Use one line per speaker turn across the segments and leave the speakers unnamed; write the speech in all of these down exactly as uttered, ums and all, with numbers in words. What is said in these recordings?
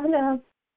hello.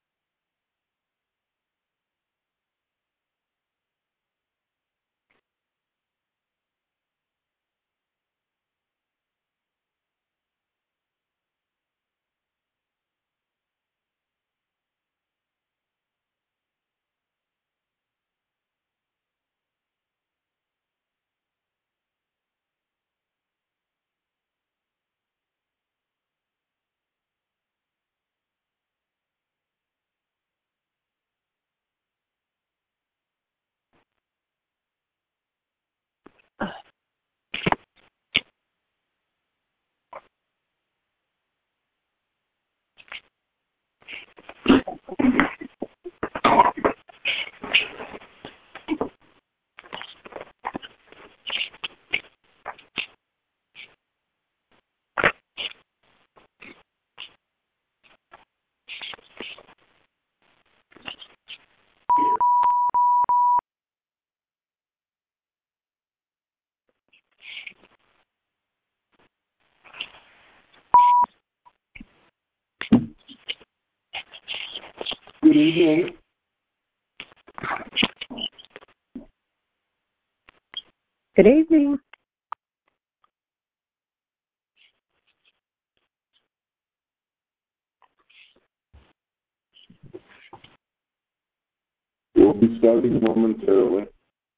Good evening.
Good evening.
We'll be starting momentarily.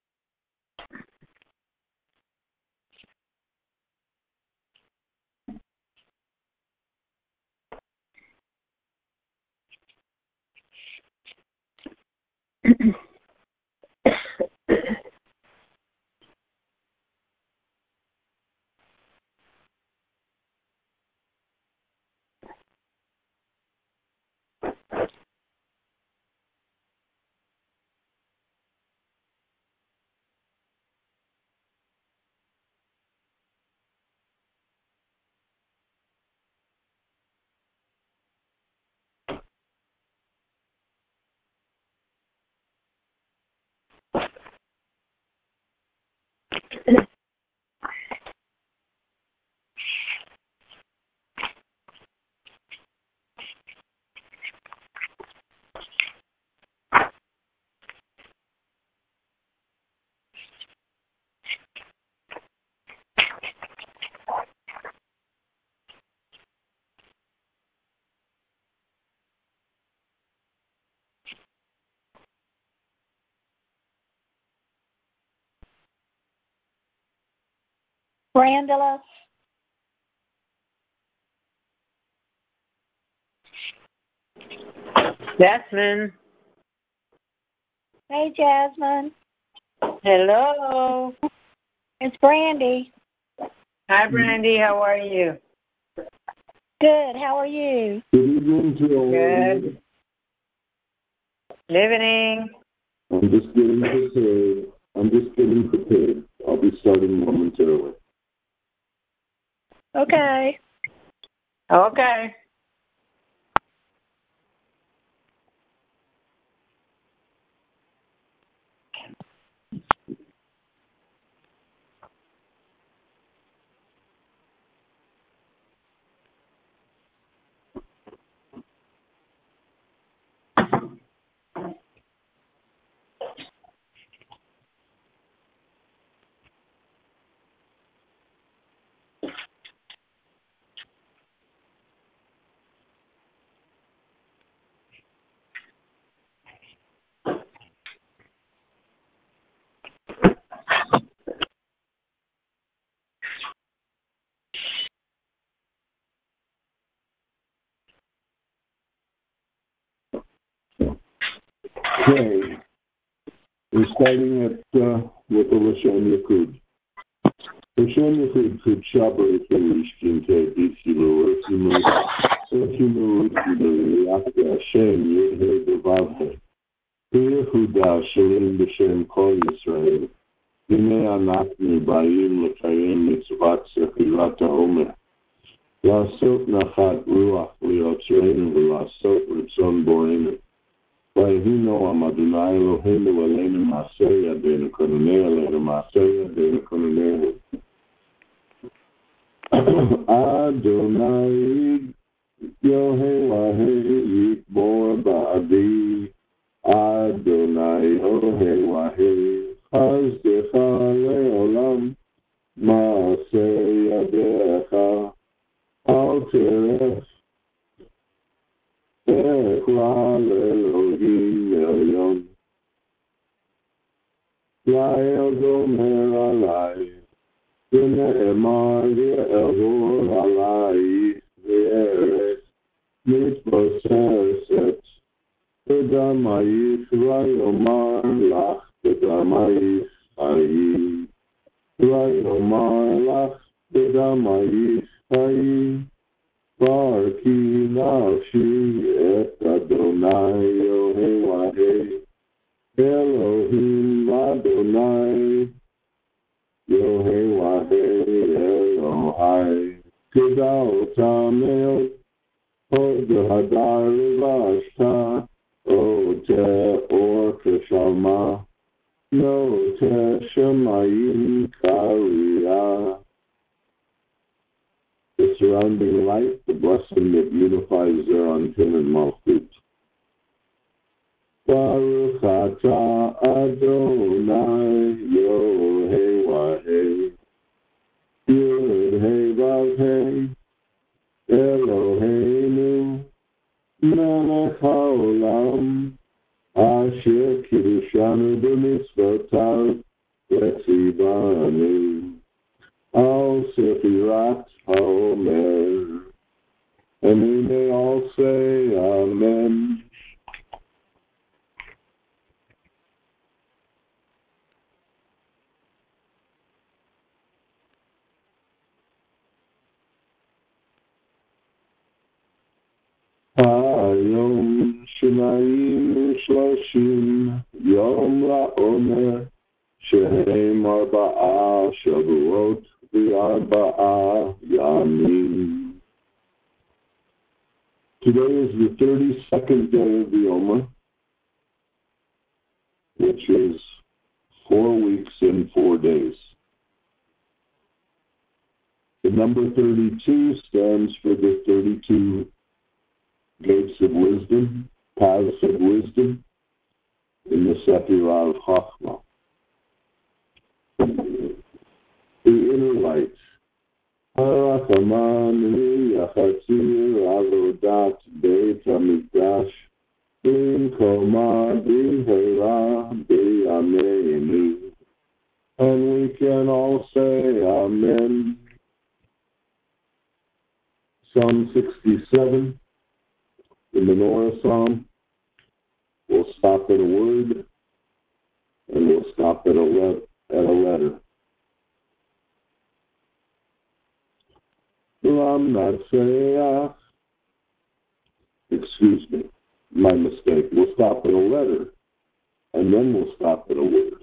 Brandula.
Jasmine.
Hey, Jasmine.
Hello.
It's Brandy.
Hi, Brandy. How are you?
Good. How are you?
Good evening to all.
Good. Evening.
I'm just getting prepared. I'm just getting prepared. I'll be starting momentarily.
Okay.
Okay.
Okay. We're starting at uh, with the Lashon Yakud. Lashon Yakud could Shabbat Ishkin Tadisilu, Esimu, Esimu, Yaka Hashem, Yehei Devavhe, Yehuda, Shalem B'Shem Kol Yisrael, Yimei Anakni, Bayim, Lekayim, Mitzvat, Sechilat HaOmer, Lasot Nachat Ruach, Liyotzreinu, Lasot Ritzon Borenu, Vayhino Amadunai Eloheinu Aleinu Maaseh Yadeinu Kononei Aleinu Maaseh Yadeinu Kononei Adonai Yohei Wahei Yitbo Teref, Echral Elohim Elyon, Lael Gomer Alai, V'ne'emar Ye'ehor Alai, V'eretz Mitposeset, V'damayis V'yomar Lach, V'damayis Hayim, V'yomar Lach, V'damayis Hayim, Barki Nafshi Et Adonai Yohei Elohim Adonai Yohei Wahei Elohai Kedao Tamel Od Hadar Vashta O Te Or Keshalma No Te Shemayim Kariyah. The surrounding light, the blessing that unifies Zerantin and Malchut. Baruch atah Adonai Yohei Wahei Yud Hei Vav Hei Eloheinu Melech HaOlam Asher Kiddushanu B'mitzvotav V'tzivanu Al Sefirat HaOmer. And we may all say Amen. Hayom Shemaim Shloshim Yom LaOmer Shehem Arba'a Shavuot V'Arba'a Yamim. Today is the thirty-second day of the Omer, which is four weeks and four days. The number thirty-two stands for the thirty-two gates of wisdom, paths of wisdom, in the Sephirah of Chachma. The inner light. Harachaman Yachatzir Avodat Beit HaMikdash B'im Koma B'Hera B'Yameinu. And we can all say Amen. Psalm sixty-seven, the Menorah Psalm. We'll stop at a word, and we'll stop at a, le- at a letter. I'm not saying, excuse me, my mistake. We'll stop at a letter, and then we'll stop at a word.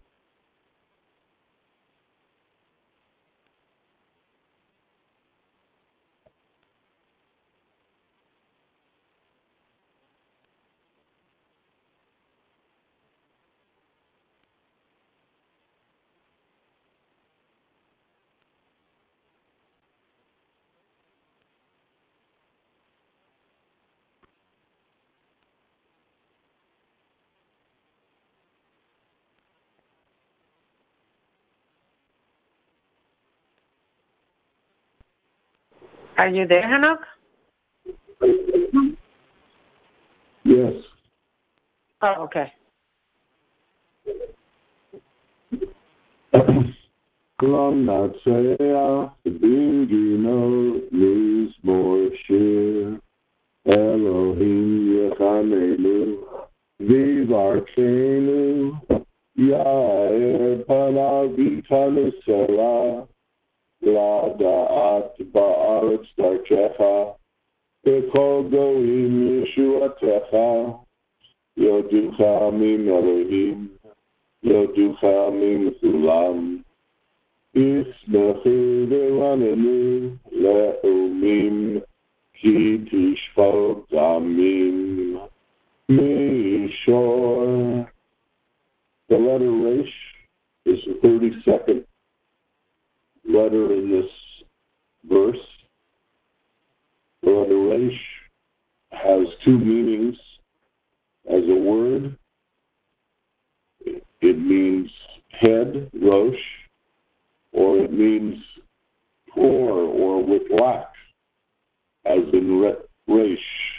Are you there, Hanok?
Yes.
Oh, okay.
Klam Natsaya, Bingino, Mizmor Shir, Elohim Yechanenu, Vivarkenu, Yair Panavitanu Selah, Ladaat Ba'aretz Darkecha, Ekol Goim Yeshuatecha, Yoducha Min Elohim, Yoducha Min Sulam, Ismechu Veranenu, Le'umim, Ki Tishfot Damim, Mishor. The letter Resh is the thirty-second letter in this verse. The letter Resh has two meanings as a word. It means head, Rosh, or it means poor or with lack, as in re- Resh.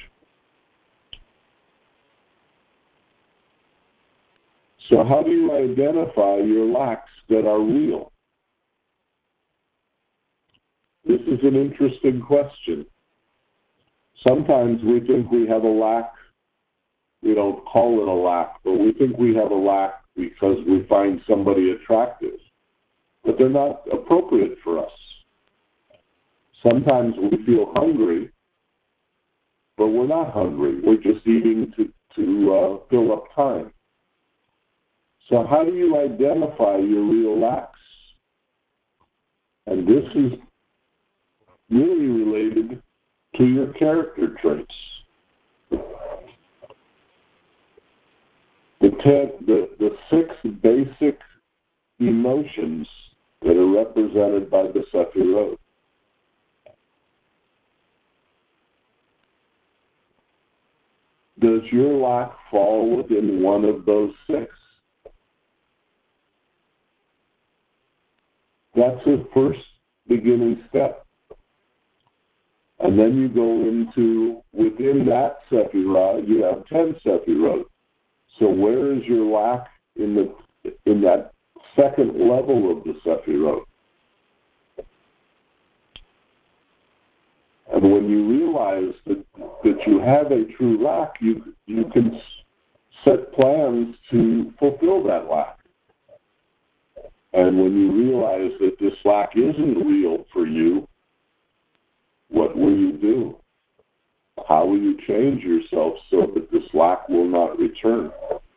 So how do you identify your lacks that are real? This is an interesting question. Sometimes we think we have a lack. We don't call it a lack, but we think we have a lack because we find somebody attractive. But they're not appropriate for us. Sometimes we feel hungry, but we're not hungry. We're just eating to, to uh, fill up time. So how do you identify your real lacks? And this is really related to your character traits. The, ten, the, the six basic emotions that are represented by the Sefirot. Does your lack fall within one of those six? That's the first beginning step. And then you go into, within that Sefirah, you have ten Sefirot. So where is your lack in the in that second level of the Sefirot? And when you realize that, that you have a true lack, you you can set plans to fulfill that lack. And when you realize that this lack isn't real for you, what will you do? How will you change yourself so that this lack will not return?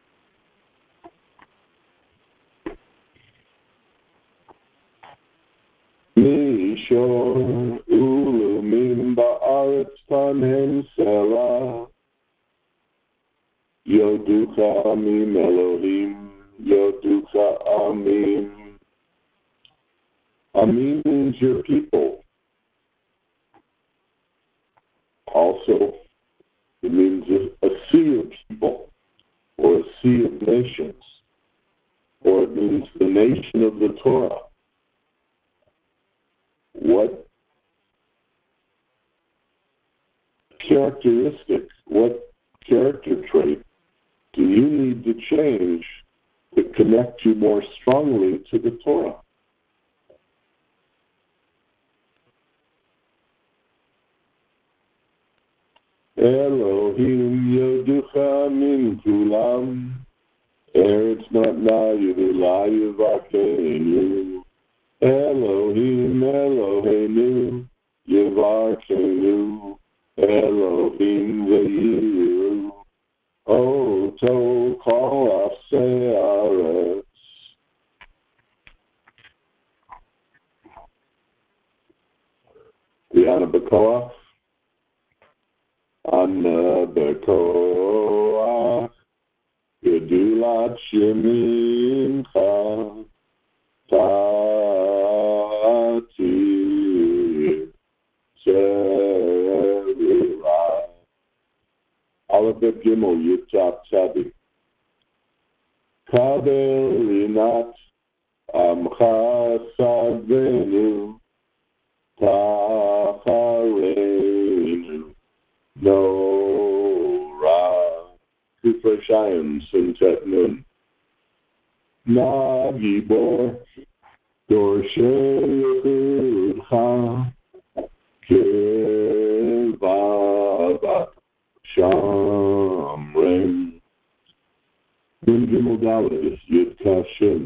Mishor ulumim ba'aretz tanhem serah yoducha amim Elohim yoducha amim. Amim means your people. Also, it means a, a sea of people, or a sea of nations, or it means the nation of the Torah. What characteristic, what character trait do you need to change to connect you more strongly to the Torah? Elohim yoducha min kulam, Eretz natna yudula yivakenu. Elohim Eloheinu yivarkenu. Elohim v'yiru oto kol afsei haaretz. Diana B'Koach. Ana B'Koach Gedulat Shemincha Tati Tzerira. Aleph Bet Gimel Yud Taf Tzadik. Kabel Rinat Amcha Savenu Tachareinu. No Ra Kufashayim Sintet Nun Na Gibor Dorshe Yudcha Kevavat Shamrem. Nun Gimel Dalet Yud Kashim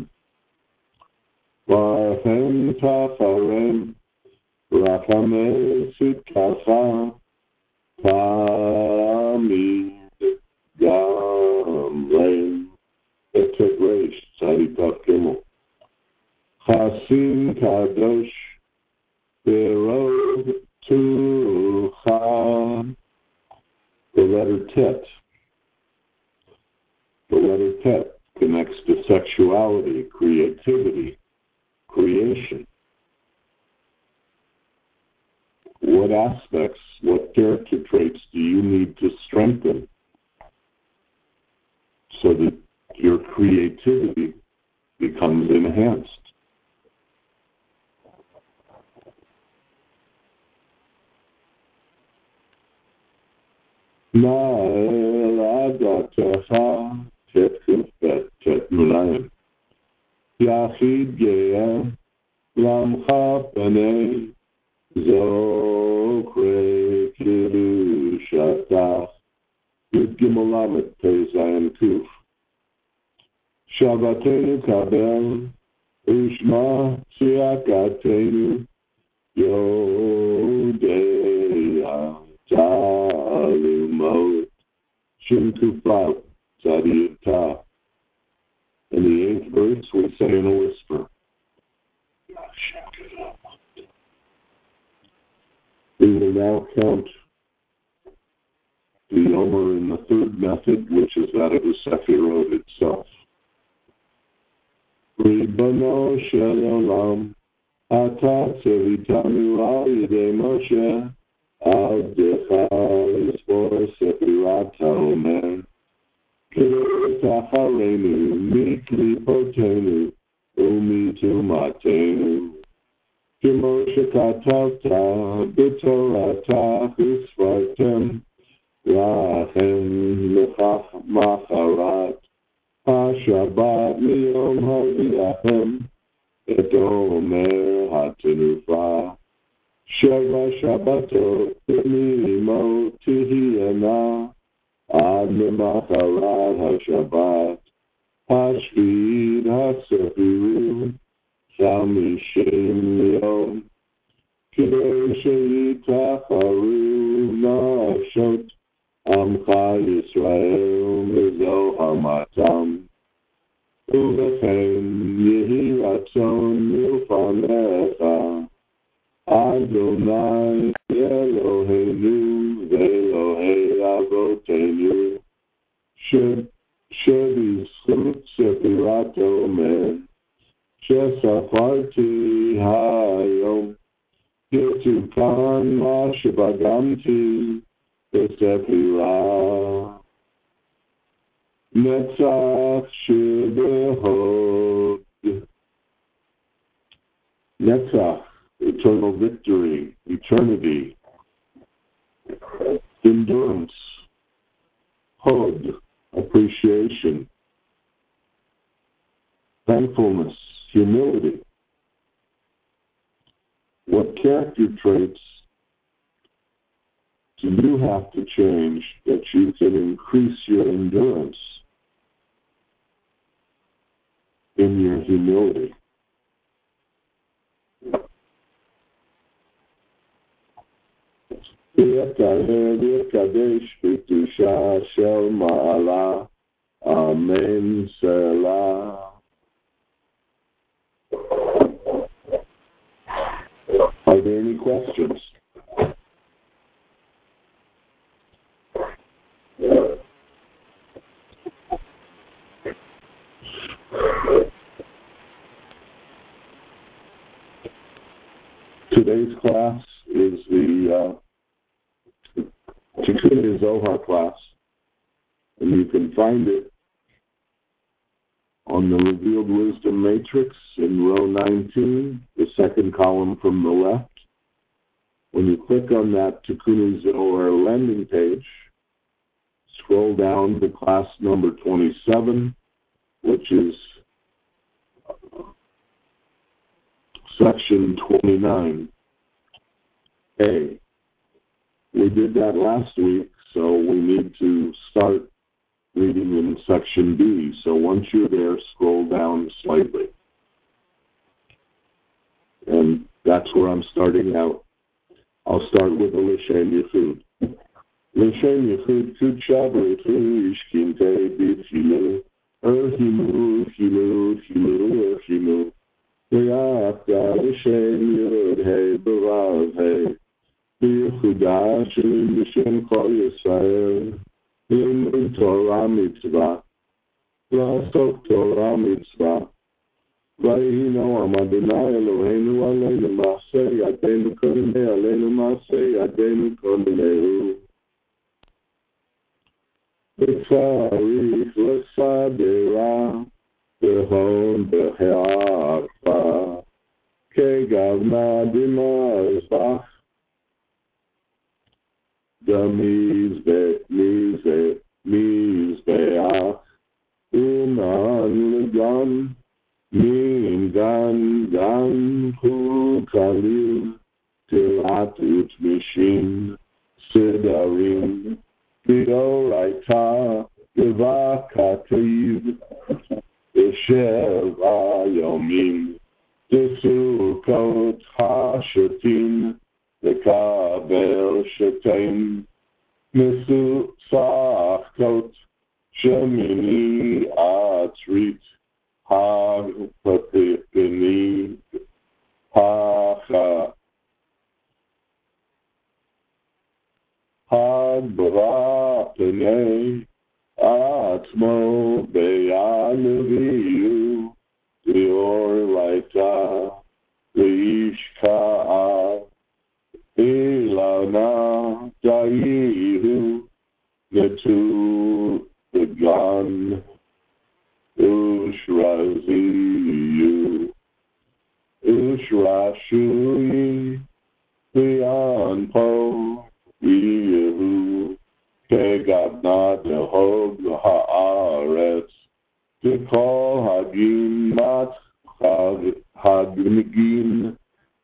Varchem Tafarem Rachameh Sitkacha Tamid Gamrein Etek Reish Tzadi Tav Gimel Chasim Kadosh Berod Tucha. The letter Tet. The letter Tet connects to sexuality, creativity, creation. What aspects, what character traits do you need to strengthen so that your creativity becomes enhanced? Na'el adatecha tetkuf bet tetnulayim. Yachid ge'em lamcha panei zokre kiddushatach. Yud Gimel Lamed Pei Zayin Kuf. Shabbatenu kabel ushma tziyakatenu Yodei Talumot Shin Kufat Tzadiyata. In the eighth verse, we say in a whisper. We will now count the Omer in the third method, which is that of the Sefirot itself. Ribono shel olam, ata tzivitanu al yedei Moshe, abdecha lisbor sefirat haomer, kidei tacharenu, miklipotenu, umitumatenu. Kimoshe katavta, b'torata usvartem, Lachem lechach macharat HaShabbat miyom ha'ilachem et omer ha'tenufa Sheva Shabbatot b'mimo tihiyana ad lemacharat HaShabbat Hashvid ha'sefiru chamishin yom Kidei she'yitacharu nashot Amcha Yisrael Mizohar Matam Uvechen Yehi Ratzon Milfanecha Adonai Eloheinu Ve'Elohei Avotenu Shebizchut Sefirat Omer Shesafarti Hayom Yetukan Ma Shebagamti Sefirah Netzach Shebehod. Netzach, eternal victory, eternity, endurance, Hod, appreciation, thankfulness, humility. What character traits do you have to change that you can increase your endurance in your humility? Amen. Selah. Are there any questions? Today's class is the uh, Tikkun Zohar class, and you can find it on the Revealed Wisdom Matrix in row nineteen, the second column from the left. When you click on that Tikkun Zohar landing page, scroll down to class number twenty-seven, which is section twenty-nine A. We did that last week, so we need to start reading in section B. So once you're there, scroll down slightly. And that's where I'm starting out. I'll start with the L'Shem Yichud. L'Shem Yichud Kudsha B'Richu Ishkinte B'Chilu Erhimu Chilu Chilu Erhimu V'yafta L'Shem Yod Hei B'Vav Hei B'Yichudah Shem B'Shem Kol Yisrael Limud Torah Mitzvah L'Asok Torah Mitzvah V'Yehi Noam Adonai Eloheinu Aleinu Ma'aseh Yadeinu Kodemei Aleinu Ma'aseh Yadeinu Kodemei V'Tzarich L'Sadera B'Hon B'He'arfa Kegavna B'Mazbach Damiz Bet Khalil, Tilat Utmishin, Sidarim, Bioraita, Givakativ, Sheva Yomim, Desukot Hashatim, Dekabel Shatim, Nisu Sachkot, Shemini Atrit, Hag Patipini, Hacha, Hag Brapene, Atmo Beyanaviu, Dior Laita, Leishka, Ilana, Daihu, Netu, Began, Ushraziu, Ushrashui, Bianpo, Yehu, Kegadna, Dehog, Haaretz, Dekol Hagim, Mat, Hagmigim,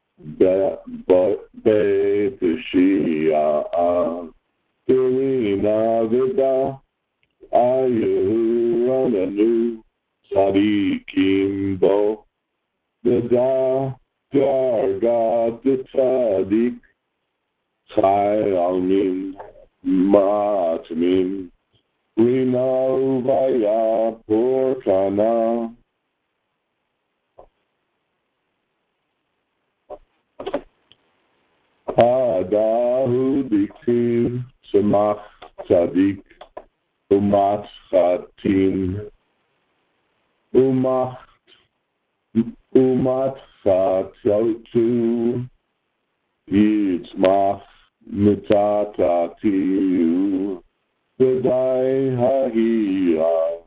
Betishia, Irina Vida, Ayehu, Rananu, Sadikim Bo, Vida, Garga, the Tzadik, Chai Almin, Matmin, Rina Uvaya, Porkana, Adahu Diktiv, Samach Tzadik, Umat Chatin, Umat, Umat Chatotu, Yitzmach, Mitatatiu, Vedai Hahia,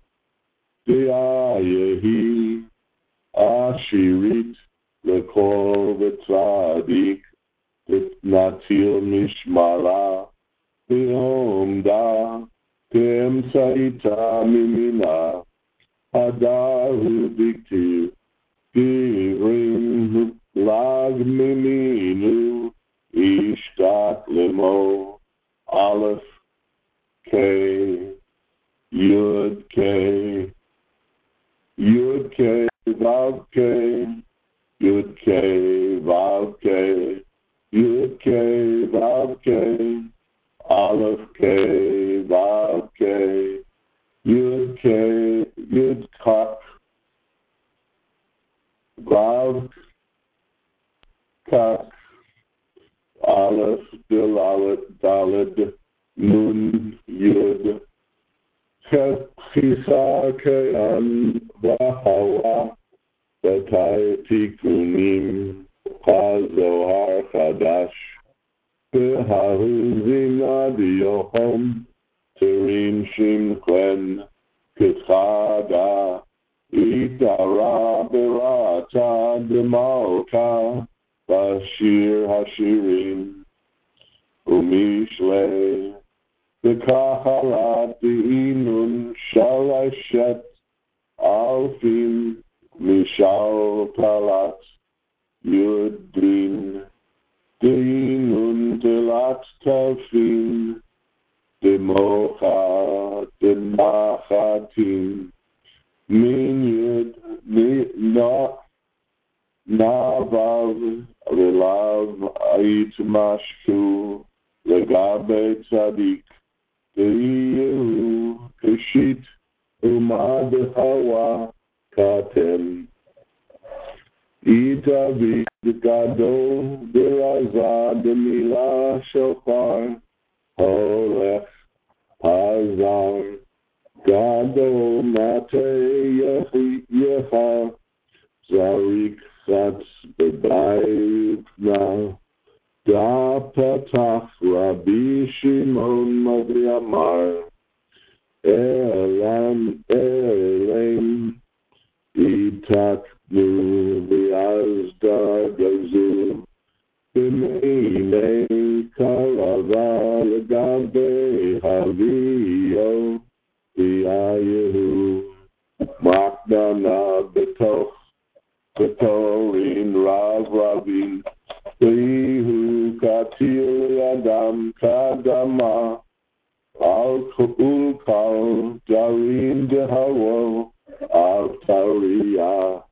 Deayehi, Ashirit, Lekol V'Tzadik, Natil Mishmara, Beomda, Tem Saita Mimina, Adahu Diktiv, Divrim Lag Miminu, Ishtat Lemo, Aleph K, Yud K, Yud K, Vav K, Yud K, Vav K, Yud K, Vav K, Aleph K, Vav K, Yud K, Yud Kak, Vav Kak, Aleph, Dalet, Dalet, Nun, Yud, Chet, Chisa, Kean, Vahawa, Batai, Tikunim, Zohar Chadash, Behahuzina Diohom, Terim Shim Klen, Kechada, Itara Berata Demalka, Bashir Hashirim, Umishle, Bekaharat Inun Shalashet, Alfim, Mishal Talat, Yudin, Dinun Delat Tafin, Democha, Demachatin, Min Yud, Na, Navav, Relav, Ait Mashku, Legabe Tzadik, Deyu, Keshit, Umad Hawa, Katem, Itavi, Gado, Deraza, Demila, Shofar, Holech, Hazar, Gado, Mate, Yecha, Zarik, Chatz, Bebayuk, Na, Da Patach, Rabbi Shimon, Maviamar, Elam, Elam, Itak, Nu, Viazda, Gazu, B'meine, Karava, Legabe, Havio, V'ayehu, Makdana, Betoch, Betorin, Rav, Rabin, Behu katil adam kadama al kul darin dehawo al taria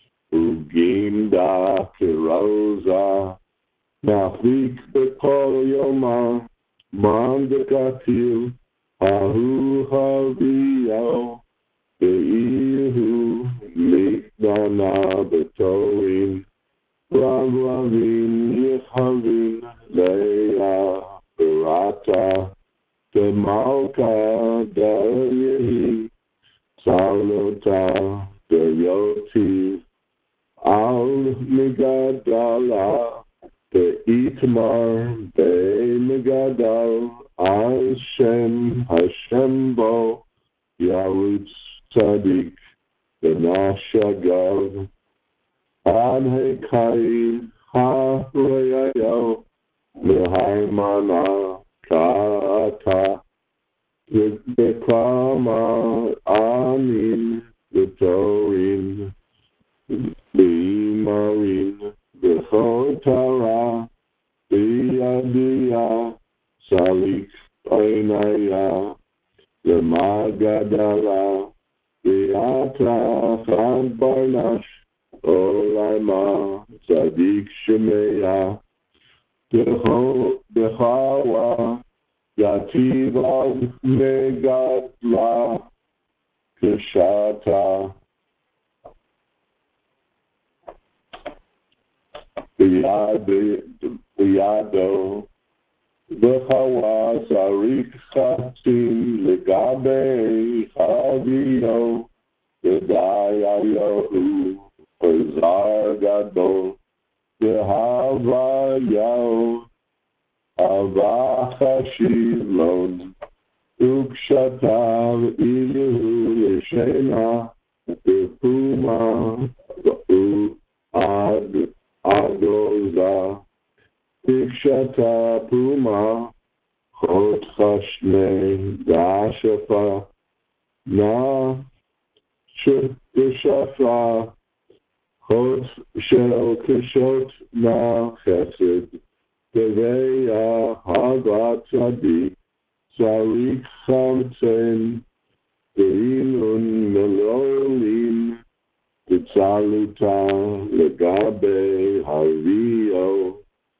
uginda kiroza nafik bekol yoma manda katil ahu haviyo behu mikdana betoin Rav Ravin Yechavin Leia Barata De Malka De Yehi Salota De Yoti Al Migadala De Itmar De Migadal Al Shem Hashem Bo Yarutz Tzadik De Nashagav Ad Hekaim Ha-Reyayo Mehaimana Kata Beklama Amin Betorin Bimarin Bechotara Biyadia Salik Einaya Lemagadala Biata Chad Barnash Olaima Tzadik Shemeya Bechawa Yativa Megadla Keshata Biyado Bechawa Sarik Chatim Legabe Chaviyo Bedayayo Azar Gadol, Behava Yao, Hava Chashilon, Ukshatav Ilu Yeshena, Bepuma, Ad Adoza, Ikshata Puma, Chot Chashne, Dashafa, Na, Shushafa, Hot shel kishot na chesed, Teveya havat tzadik, Tzarik chamtzen, Ve'ilun melolim, Tzaluta legabe haviyo,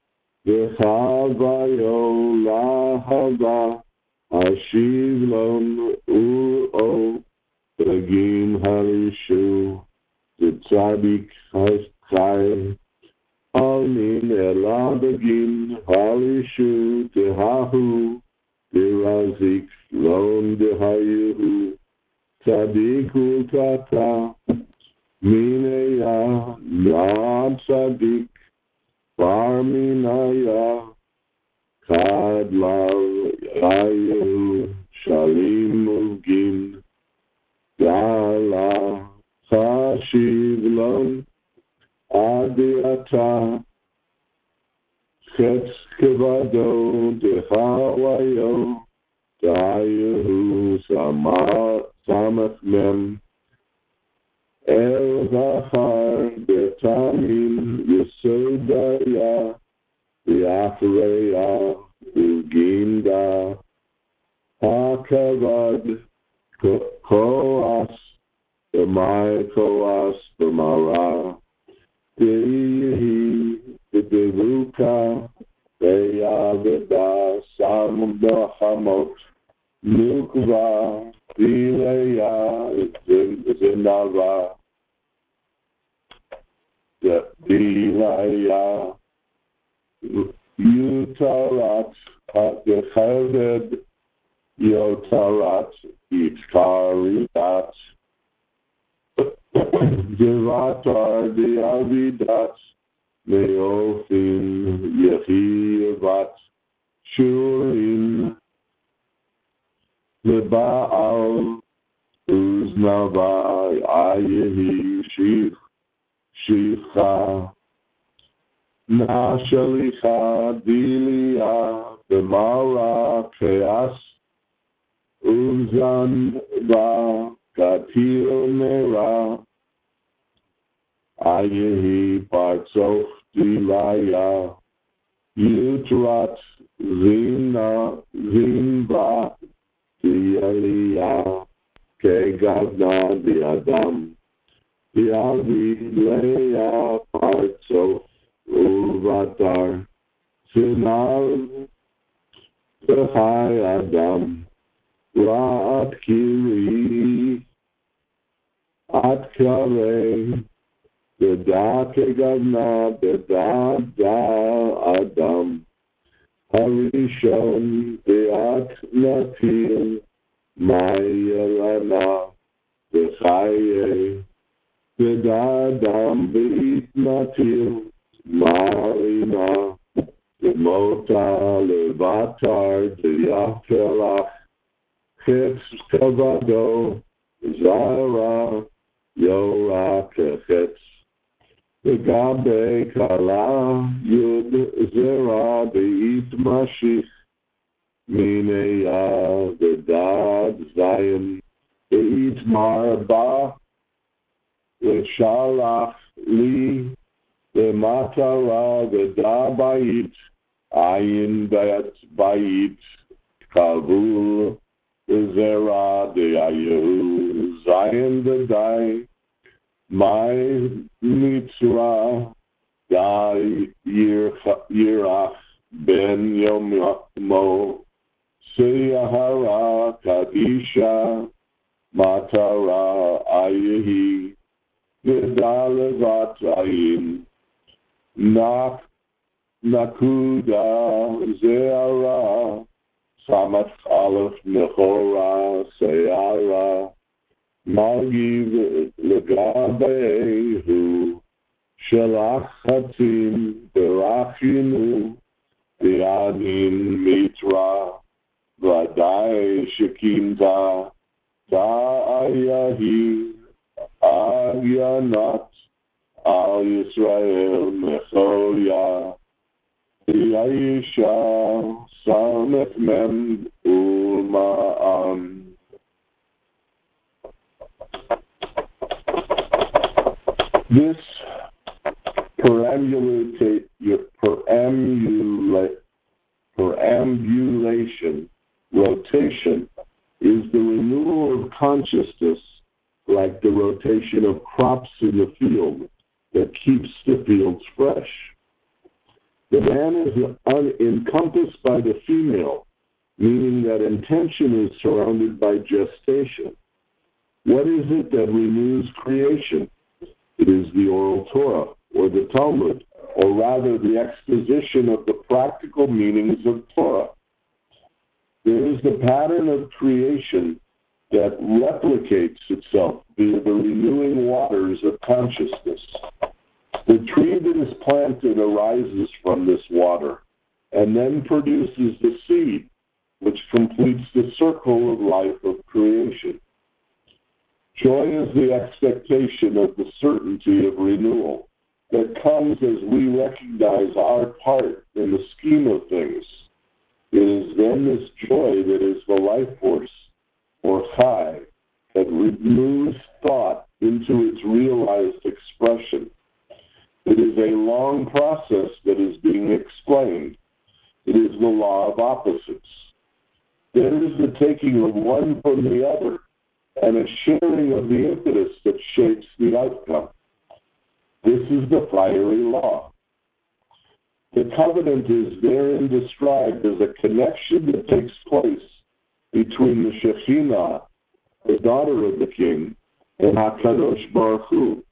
V'chavayo lahava, Ashiv lon u'o, Begin harishu, The Tzadik has Chai Almin Elabagin Halishu Tehahu Derazik Lon Dehayu Tzadik Utata Mineya Nad Tzadik Barminaya Kadlav Yayu Shalim Ugin Dala Chashiv lon adiata chetz kevado dehawayo dayu sama samach mem el zachar betamim yesodaya yafreya uginda hakavad koas The my koas, the mara, the ihi, the devuka, the yaveda, sam the hamot, nukva, dileya, zinava, the dileya, utarat, the cheved, yotarat, itkaridat, Devatar de Avidat Meofin Yehivat Shurim Lebaal Uznava Ayehi Shich Shicha Nashalicha Dilia Bemara Keas Uzan Va Katil Mera Ayehi Partsof Dilaya Yutrat Zina Zinba Dialia Kegavna Diadam Diavi Leia Parzo Uvatar Sinal Behai Adam Ra'at Kiri At Kare Beda Kegavna Beda Da Adam Harishon Beat Natil Mayelana Bechaye Beda Adam Beat Natil Marina Mota Levatar Diafelach Chetz Kavado Zara Yora Kechetz Begabe Kala Yud Zera Beit Mashich Mineya Vedad Zion Beit Marba Leshalach Li Lematara Veda Bait Ayin Bet Bait Kavul Zera Deayu Zion Vedai My mitzvah, Dai Yirach Ben Yomo, Seyahara Kadisha, Matara Ayahi, Vidalevat Ayin, Nak Nakuda Zeara, Samat Aleph Nechora Seyara, Magiv Legabehu Shelach Hatim Berachinu Bianin Mitra Vadai Shekinta Ta'ayahi Ayanat Al Yisrael Mecholia Yaisha Samet Mem Ulma'an. This perambulate, perambulate, perambulation, rotation, is the renewal of consciousness, like the rotation of crops in the field that keeps the fields fresh. The man is un- encompassed by the female, meaning that intention is surrounded by gestation. What is it that renews creation? It is the oral Torah, or the Talmud, or rather the exposition of the practical meanings of Torah. There is the pattern of creation that replicates itself via the renewing waters of consciousness. The tree that is planted arises from this water, and then produces the seed, which completes the circle of life of creation. Joy is the expectation of the certainty of renewal that comes as we recognize our part in the scheme of things. It is then this joy that is the life force, or chai, that removes thought into its realized expression. It is a long process that is being explained. It is the law of opposites. There is the taking of one from the other, and a sharing of the impetus that shapes the outcome. This is the fiery law. The covenant is therein described as a connection that takes place between the Shekhinah, the daughter of the king, and HaKadosh Baruch Hu.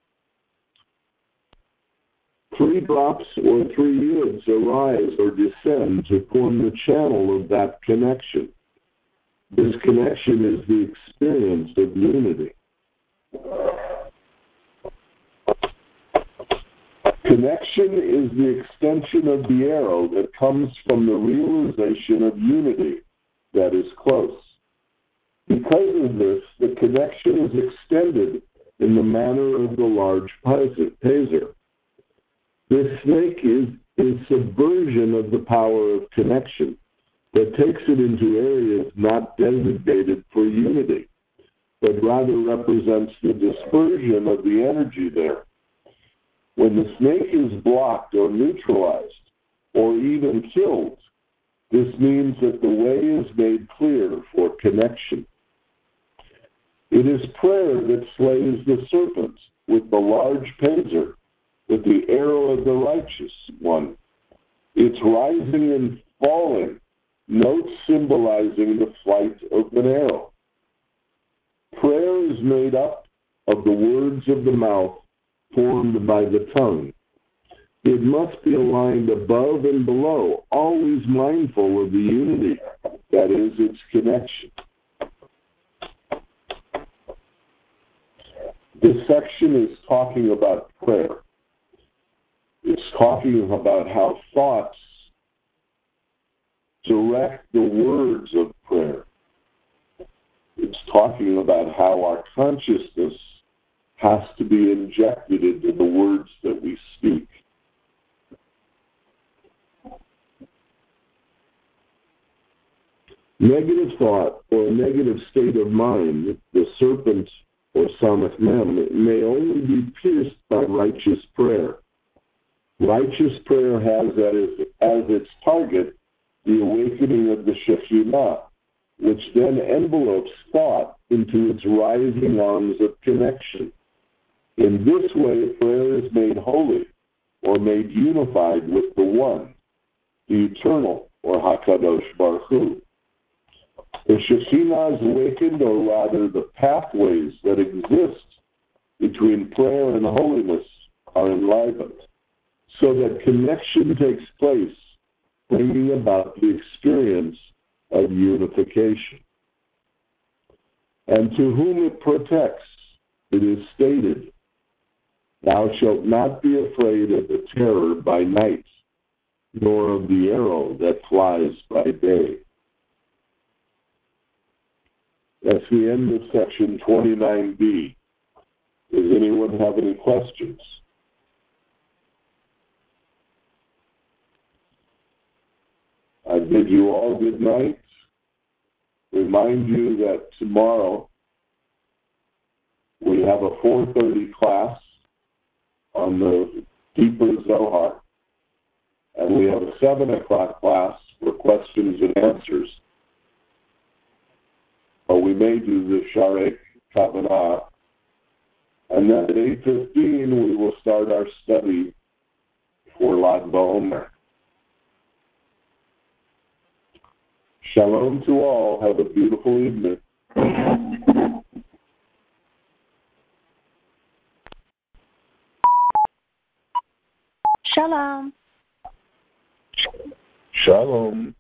Three drops or three yids arise or descend to form the channel of that connection. This connection is the experience of unity. Connection is the extension of the arrow that comes from the realization of unity that is close. Because of this, the connection is extended in the manner of the large pazer. This snake is a subversion of the power of connection that takes it into areas not designated for unity, but rather represents the dispersion of the energy there. When the snake is blocked or neutralized, or even killed. This means that the way is made clear for connection. It is prayer that slays the serpent with the large penzer, with the arrow of the righteous one. Its rising and falling, notes symbolizing the flight of an arrow. Prayer is made up of the words of the mouth formed by the tongue. It must be aligned above and below, always mindful of the unity, that is, its connection. This section is talking about prayer. It's talking about how thoughts direct the words of prayer. It's talking about how our consciousness has to be injected into the words that we speak. Negative thought or a negative state of mind, the serpent or samach mem, may only be pierced by righteous prayer. Righteous prayer has as, as its target the awakening of the Shekhinah, which then envelopes thought into its rising arms of connection. In this way, prayer is made holy or made unified with the One, the Eternal, or HaKadosh Baruch Hu. The Shekhinah is awakened, or rather the pathways that exist between prayer and holiness are enlivened, so that connection takes place, bringing about the experience of unification. And to whom it protects, it is stated, "Thou shalt not be afraid of the terror by night, nor of the arrow that flies by day." That's the end of section twenty-nine B. Does anyone have any questions? I bid you all good night. Remind you that tomorrow we have a four thirty class on the Deeper Zohar, and we have a seven o'clock class for questions and answers. Or we may do the Sharek Kavanah. And then at eight fifteen, we will start our study for Lag BaOmer. Shalom to all. Have a beautiful evening.
Shalom.
Shalom.